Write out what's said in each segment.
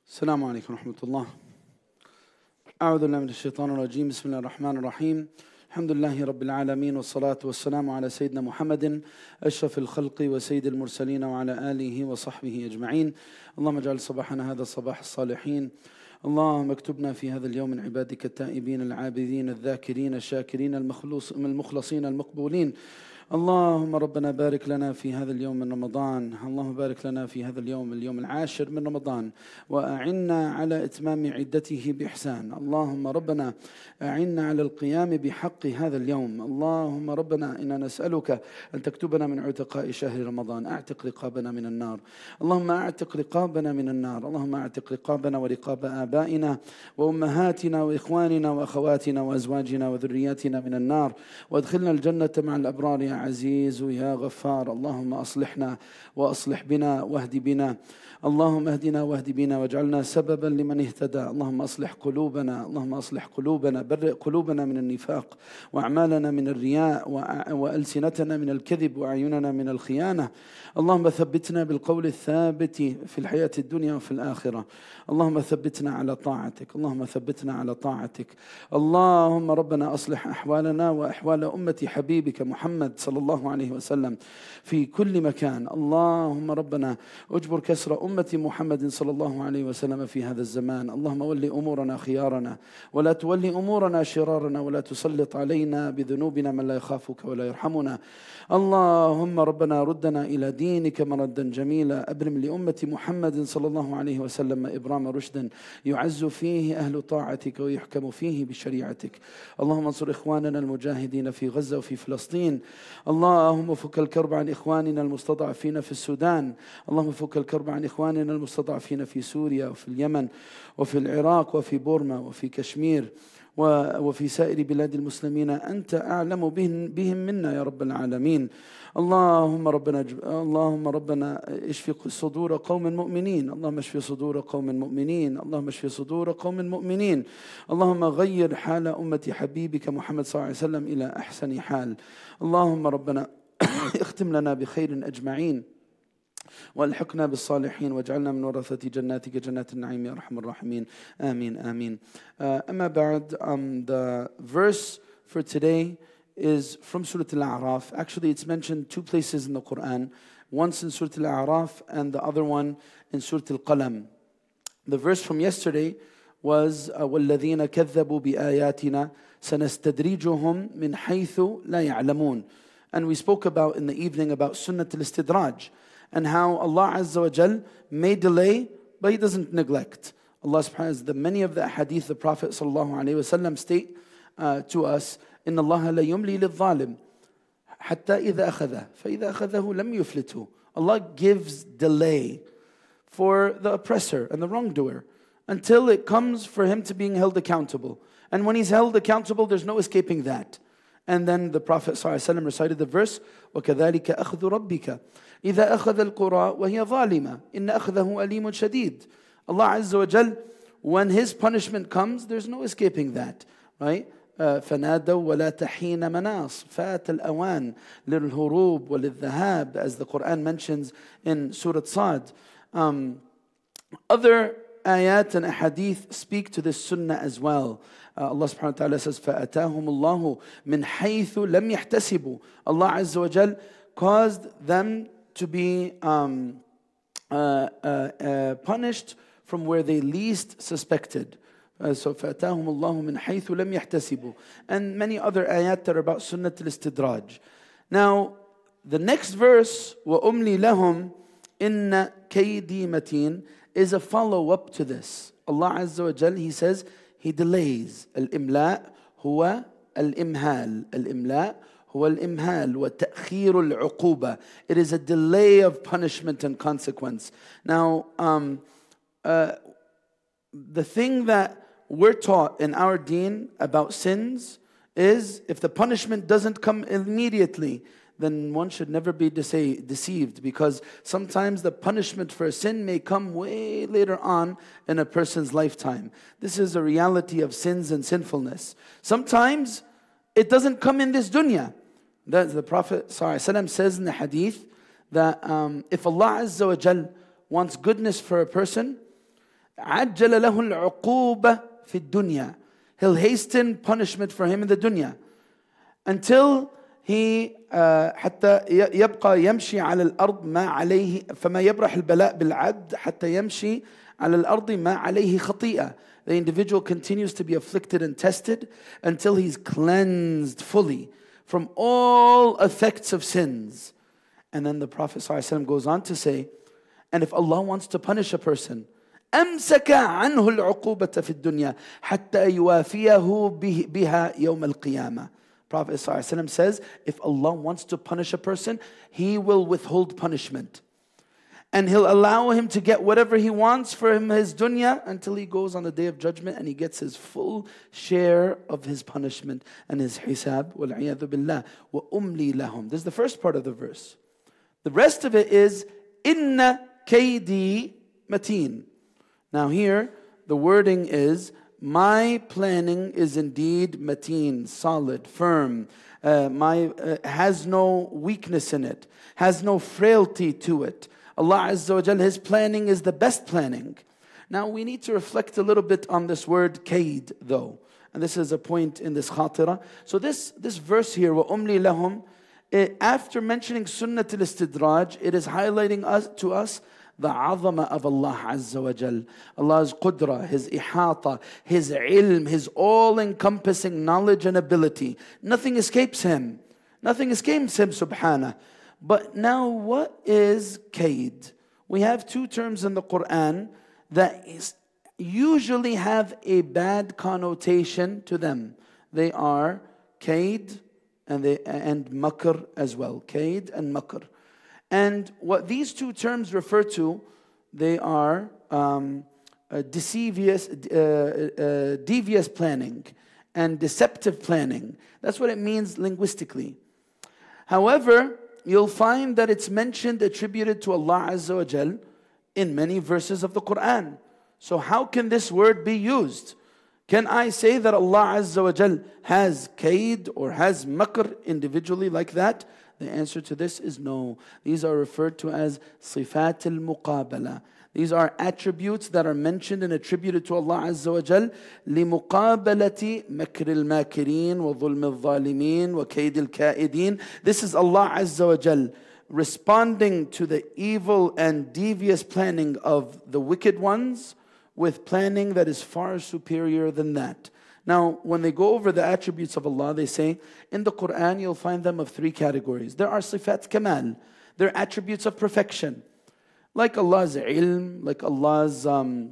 السلام عليكم ورحمة الله. أعوذ بالله من الشيطان الرجيم. بسم الله الرحمن الرحيم. الحمد لله رب العالمين، والصلاة والسلام على سيدنا محمد أشرف الخلق وسيد المرسلين وعلى آله وصحبه أجمعين. اللهم اجعل صباحنا هذا صباح الصالحين. اللهم اكتبنا في هذا اليوم من عبادك التائبين العابدين الذاكرين الشاكرين المخلصين المقبولين. اللهم ربنا بارك لنا في هذا اليوم من رمضان. اللهم بارك لنا في هذا اليوم العاشر من رمضان، وأعنا على إتمام عدته بإحسان. اللهم ربنا أعنا على القيام بحق هذا اليوم. اللهم ربنا إنا نسألك أن تكتبنا من عتقاء شهر رمضان. أعتق رقابنا من النار. اللهم أعتق رقابنا من النار. اللهم أعتق رقابنا ورقاب آبائنا وأمهاتنا وإخواننا وأخواتنا وأزواجنا وذرياتنا من النار، وادخلنا الجنة مع الأبرار يا عزيز يا غفار. اللهم أصلحنا وأصلح بنا واهد بنا. اللهم اهدنا واهد بنا واجعلنا سببا لمن اهتدى. اللهم أصلح قلوبنا. اللهم أصلح قلوبنا. برئ قلوبنا من النفاق، وأعمالنا من الرياء، وألسنتنا من الكذب، وأعيننا من الخيانة. اللهم ثبتنا بالقول الثابت في الحياة الدنيا وفي الآخرة. اللهم ثبتنا على طاعتك. اللهم ثبتنا على طاعتك. اللهم ربنا أصلح أحوالنا وأحوال أمة حبيبك محمد صلى الله عليه وسلم في كل مكان. اللهم ربنا أجبر كسر أمة محمد صلى الله عليه وسلم في هذا الزمان. اللهم ولي أمورنا خيارنا، ولا تولي أمورنا شرارنا، ولا تسلط علينا بذنوبنا من لا يخافك ولا يرحمنا. اللهم ربنا ردنا إلى دينك مردا جميلا. أبرم لأمة محمد صلى الله عليه وسلم إبرام رشد يعز فيه أهل طاعتك ويحكم فيه بشريعتك. اللهم انصر إخواننا المجاهدين في غزة وفي فلسطين. اللهم فك الكرب عن إخواننا المستضعفين في السودان. اللهم فك الكرب عن إخواننا المستضعفين في سوريا وفي اليمن وفي العراق وفي بورما وفي كشمير وفي سائر بلاد المسلمين. أنت أعلم بهم منا يا رب العالمين. اللهم ربنا اشف صدور قوم مؤمنين. اللهم اشف صدور قوم مؤمنين. اللهم اشف صدور قوم مؤمنين. اللهم غير حال أمة حبيبك محمد صلى الله عليه وسلم إلى أحسن حال. اللهم ربنا اختم لنا بخير أجمعين، والحقنا بالصالحين، واجعلنا من ورثة جناتك جنات النعيم يا أرحم الراحمين. آمين آمين. أما بعد, the verse for today is from Surah Al-A'raf. Actually, it's mentioned two places in the Quran. Once in Surah Al-A'raf and the other one in Surah Al-Qalam. The verse from yesterday was وَالَّذِينَ كَذَّبُوا بِآيَاتِنَا سَنَسْتَدْرِجُهُمْ مِنْ حَيْثُ لَا يَعْلَمُونَ. And we spoke about in the evening about Sunnat al-Istidraj, and how Allah Azza wa Jal may delay, but He doesn't neglect. Allah subhanahu wa ta'ala, many of the hadith the Prophet sallallahu alayhi wa sallam state to us, إِنَّ اللَّهَ لَا يُمْلِي لِلظَّالِمِ حَتَّى إِذَا أَخَذَهُ فَإِذَا أَخَذَهُ لَمْ يُفْلِتْهُ. Allah gives delay for the oppressor and the wrongdoer until it comes for him to being held accountable. And when he's held accountable, there's no escaping that. And then the Prophet ﷺ recited the verse, وَكَذَلِكَ أَخْذُ رَبِّكَ إِذَا أَخَذَ الْقُرَى وَهِيَ ظَالِمَةٌ إِنَّ أَخْذَهُ أَلِيمٌ شَدِيدٌ. Allah Azza wa Jal, when His punishment comes, there's no escaping that, right? فَنَادَوْا وَلَا تَحِينَ مَنَاصٍ فَاتَ الْأَوَانِ لِلْهُرُوبِ وَلِلذَّهَابِ, as the Quran mentions in Surah Sad. Other ayat and ahadith speak to this sunnah as well. Allah subhanahu wa ta'ala says, فَأَتَاهُمُ اللَّهُ مِنْ حَيْثُ لَمْ يَحْتَسِبُوا. Allah Azza wa Jal caused them to be punished from where they least suspected. So فَأَتَاهُمُ اللَّهُ مِنْ حَيْثُ لَمْ يَحْتَسِبُوا. And many other ayat that are about Sunnat al-Istidraj. Now, the next verse, وَأُمْلِي لَهُمْ إِنَّ كَيْدِي مَتِينٌ, is a follow-up to this. Allah Azza wa Jal, He says, He delays. Al-imla' huwa al-imhal. Al-imla' huwa al-imhal wa ta'khir al-uquba. It is a delay of punishment and consequence. Now, the thing that we're taught in our deen about sins is, if the punishment doesn't come immediately, then one should never be deceived, because sometimes the punishment for a sin may come way later on in a person's lifetime. This is a reality of sins and sinfulness. Sometimes it doesn't come in this dunya. The Prophet ﷺ says in the hadith that if Allah Azza wa Jal wants goodness for a person, عَجَّلَ لَهُ الْعُقُوبَةِ فِي الدُّنْيَا. He'll hasten punishment for him in the dunya. Until he حتى يبقى يمشي على الأرض ما عليه فما يبرح البلاء بالعد حتى يمشي على الأرض ما عليه خطيئة. The individual continues to be afflicted and tested until he's cleansed fully from all effects of sins. And then the Prophet ﷺ goes on to say, and if Allah wants to punish a person, أمسك عنه العقوبة في الدنيا حتى يوافيه بها يوم القيامة. Prophet ﷺ says, if Allah wants to punish a person, He will withhold punishment. And He'll allow him to get whatever he wants for him, his dunya, until he goes on the Day of Judgment and he gets his full share of his punishment and his hisab. وَالْعِيَاذُ بِاللَّهِ وَأُمْلِي لَهُمْ. This is the first part of the verse. The rest of it is, إِنَّ كَيْدِي مَتِينٌ. Now here, the wording is, my planning is indeed mateen, solid, firm, has no weakness in it, has no frailty to it. Allah Azza wa Jal, His planning is the best planning. Now we need to reflect a little bit on this word kaid though. And this is a point in this khatira. So this verse here, وَأُمْلِي لَهُمْ, after mentioning sunnat al-istidraj, it is highlighting to us the azama of Allah Azza wa Jal. Allah's qudra, His ihata, His ilm, His all-encompassing knowledge and ability. Nothing escapes Him. Nothing escapes Him, subhanah. But now what is kaid? We have two terms in the Quran that usually have a bad connotation to them. They are kaid and makr as well. Kaid and makr. And what these two terms refer to, they are devious planning and deceptive planning. That's what it means linguistically. However, you'll find that it's mentioned, attributed to Allah Azza wa Jal in many verses of the Quran. So how can this word be used? Can I say that Allah Azza wa Jal has kaid or has makr individually like that? The answer to this is no. These are referred to as صفات المقابلة. These are attributes that are mentioned and attributed to Allah Azza wa Jal لمقابلة مكر الماكرين وظلم الظالمين وكيد الكائدين. This is Allah Azza wa Jal responding to the evil and devious planning of the wicked ones with planning that is far superior than that. Now, when they go over the attributes of Allah, they say, in the Quran, you'll find them of three categories. There are sifat kamal. They're attributes of perfection. Like Allah's ilm, like Allah's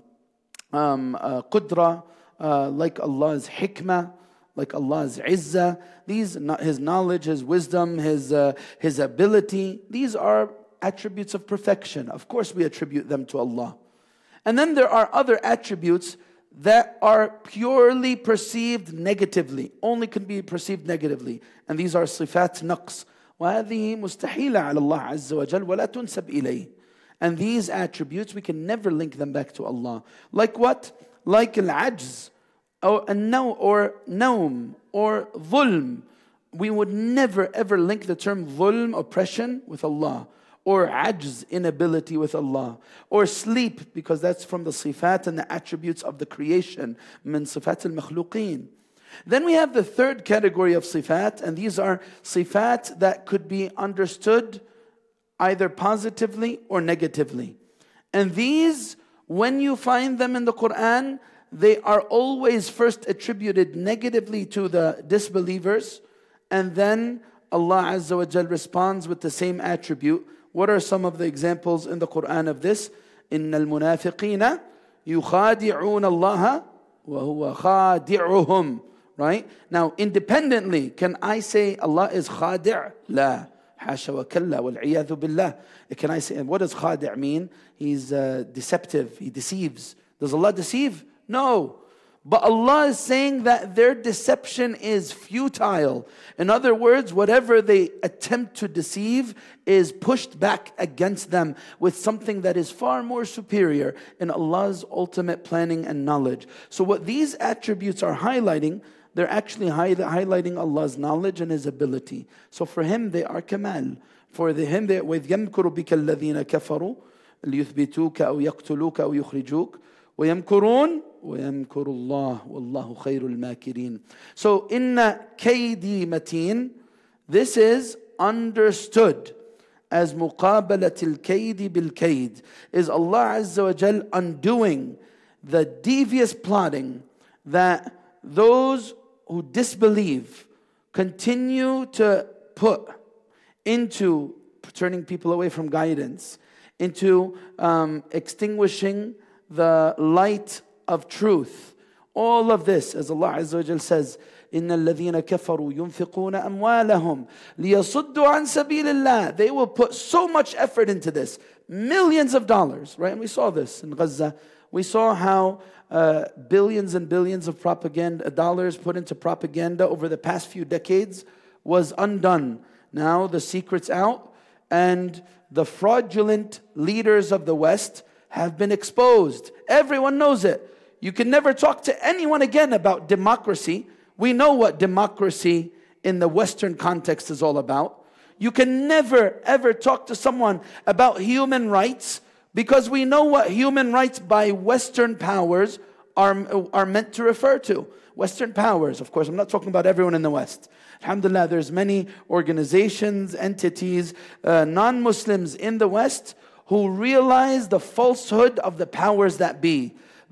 qudra, like Allah's hikmah, like Allah's izzah. These, His knowledge, His wisdom, His ability. These are attributes of perfection. Of course, we attribute them to Allah. And then there are other attributes that are purely perceived negatively, only can be perceived negatively. And these are صفات نقص. وهذه مستحيلة على الله عز وجل ولا تنسب إليه. And these attributes, we can never link them back to Allah. Like what? Like al-ajz, or naum, or dhulm. We would never ever link the term dhulm, oppression, with Allah. Or ajz, inability, with Allah. Or sleep, because that's from the sifat and the attributes of the creation. Min sifat al-makhluqeen. Then we have the third category of sifat, and these are sifat that could be understood either positively or negatively. And these, when you find them in the Quran, they are always first attributed negatively to the disbelievers, and then Allah Azza wa Jal responds with the same attribute. What are some of the examples in the Quran of this? إِنَّ الْمُنَافِقِينَ يُخَادِعُونَ اللَّهَ وَهُوَ خَادِعُهُمْ. Right? Now, independently, can I say Allah is khadi'? La. Hasha wa kalla wal iyadhu billah. Can I say, what does khadi' mean? He's deceptive, he deceives. Does Allah deceive? No. But Allah is saying that their deception is futile. In other words, whatever they attempt to deceive is pushed back against them with something that is far more superior in Allah's ultimate planning and knowledge. So what these attributes are highlighting, they're actually highlighting Allah's knowledge and His ability. So for Him, they are kamal. For Him, they وَإِذْ يَمْكُرُ بِكَ الَّذِينَ كَفَرُوا لِيُثْبِتُوكَ أَوْ يَقْتُلُوكَ أَوْ يُخْرِجُوكَ وَيَمْكُرُونَ وَيَمْكُرُ اللَّهُ وَاللَّهُ خَيْرُ الْمَاكِرِينَ. So, إِنَّ كَيْدِي مَتِينٌ, this is understood as مُقَابَلَةِ الْكَيْدِ بِالْكَيْدِ, is Allah Azza wa Jal undoing the devious plotting that those who disbelieve continue to put into turning people away from guidance, into extinguishing the light of truth. All of this, as Allah Azza wa Jal says, إِنَّ الَّذِينَ كَفَرُوا يُنْفِقُونَ أَمْوَالَهُم لِيَصُدُّوا عَنْ سَبِيلِ اللَّهِ. They will put so much effort into this, millions of dollars, right? And we saw this in Gaza. We saw how billions and billions of propaganda dollars put into propaganda over the past few decades was undone. Now the secret's out, and the fraudulent leaders of the West have been exposed. Everyone knows it. You can never talk to anyone again about democracy. We know what democracy in the Western context is all about. You can never ever talk to someone about human rights, because we know what human rights by Western powers are meant to refer to. Western powers, of course, I'm not talking about everyone in the West. Alhamdulillah, there's many organizations, entities, non-Muslims in the West who realize the falsehood of the powers that be.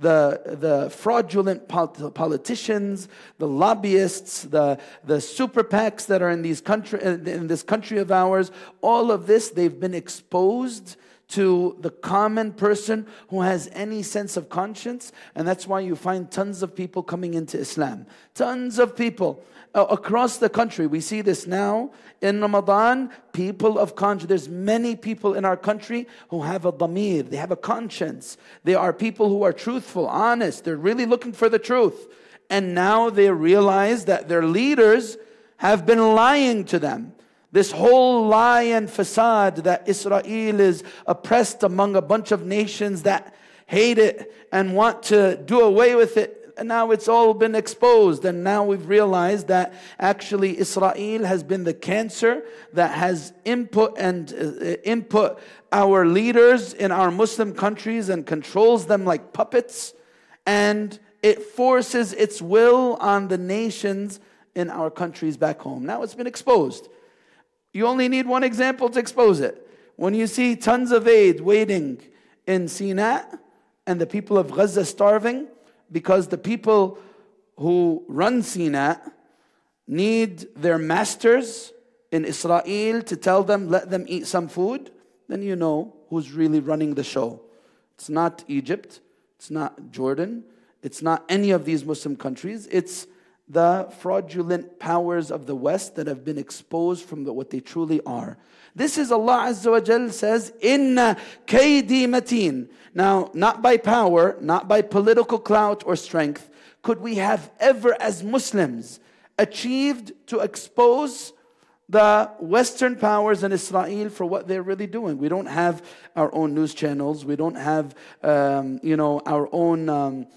The fraudulent politicians, the lobbyists, the super PACs that are in this country of ours, all of this, they've been exposed to the common person who has any sense of conscience. And that's why you find tons of people coming into Islam. Tons of people across the country. We see this now in Ramadan. People of conscience. There's many people in our country who have a dhamir. They have a conscience. They are people who are truthful, honest. They're really looking for the truth. And now they realize that their leaders have been lying to them. This whole lie and facade that Israel is oppressed among a bunch of nations that hate it and want to do away with it. And now it's all been exposed. And now we've realized that actually Israel has been the cancer that has input our leaders in our Muslim countries and controls them like puppets. And it forces its will on the nations in our countries back home. Now it's been exposed. You only need one example to expose it. When you see tons of aid waiting in Sinai and the people of Gaza starving because the people who run Sinai need their masters in Israel to tell them, let them eat some food, then you know who's really running the show. It's not Egypt, it's not Jordan, it's not any of these Muslim countries, it's the fraudulent powers of the West that have been exposed from what they truly are. This is Allah Azza wa Jal says, Inna kaydi mateen. Now, not by power, not by political clout or strength, could we have ever as Muslims achieved to expose the Western powers in Israel for what they're really doing. We don't have our own news channels. We don't have, our own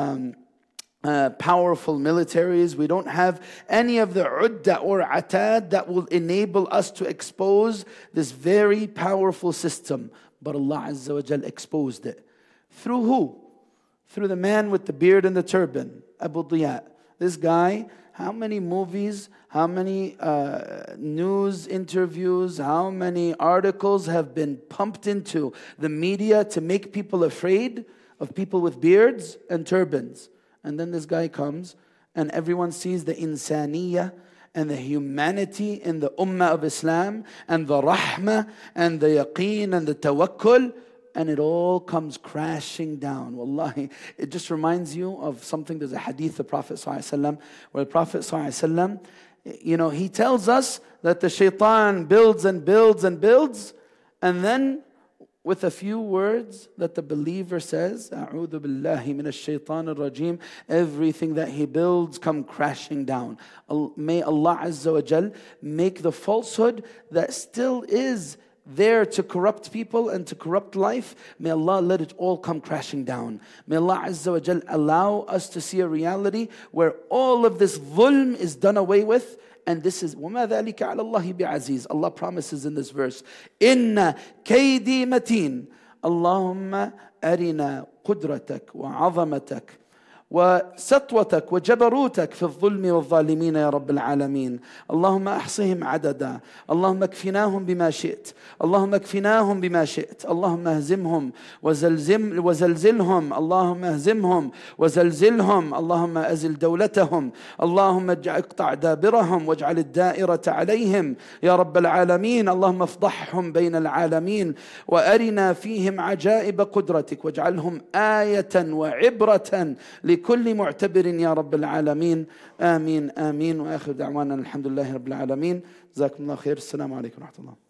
powerful militaries. We don't have any of the udda or atad that will enable us to expose this very powerful system. But Allah Azza wa Jal exposed it. Through who? Through the man with the beard and the turban, Abu Diya. This guy, how many movies, how many news interviews, how many articles have been pumped into the media to make people afraid of people with beards and turbans? And then this guy comes and everyone sees the insaniyah and the humanity in the ummah of Islam and the rahmah and the yaqeen and the tawakkul, and it all comes crashing down. Wallahi, it just reminds you of something. There's a hadith of Prophet ﷺ where the Prophet ﷺ, he tells us that the shaitan builds and builds and builds, and then with a few words that the believer says, A'udhu billahi minash shaitanir rajim, everything that he builds come crashing down. May Allah Azza wa Jal make the falsehood that still is there to corrupt people and to corrupt life, may Allah let it all come crashing down. May Allah Azza wa Jal allow us to see a reality where all of this dhulm is done away with. And this is وَمَا ذَلِكَ عَلَى اللَّهِ بِعَزِيزٍ. Allah promises in this verse, إِنَّ كَيْدِي مَتِينٌ. Allahumma أرنا قدرتك وعظمتك وسطوتك وجبروتك في الظلم والظالمين يا رب العالمين. اللهم أحصهم عددا، اللهم اكفناهم بما شئت، اللهم اكفناهم بما شئت. اللهم اهزمهم وزلزلهم، اللهم اهزمهم وزلزلهم، اللهم أزل دولتهم، اللهم اقطع دابرهم واجعل الدائرة عليهم يا رب العالمين. اللهم افضحهم بين العالمين وأرنا فيهم عجائب قدرتك، واجعلهم آية وعبرة لكل معتبر يا رب العالمين. آمين آمين. وآخر دعوانا الحمد لله رب العالمين. جزاكم الله خير. السلام عليكم ورحمة الله.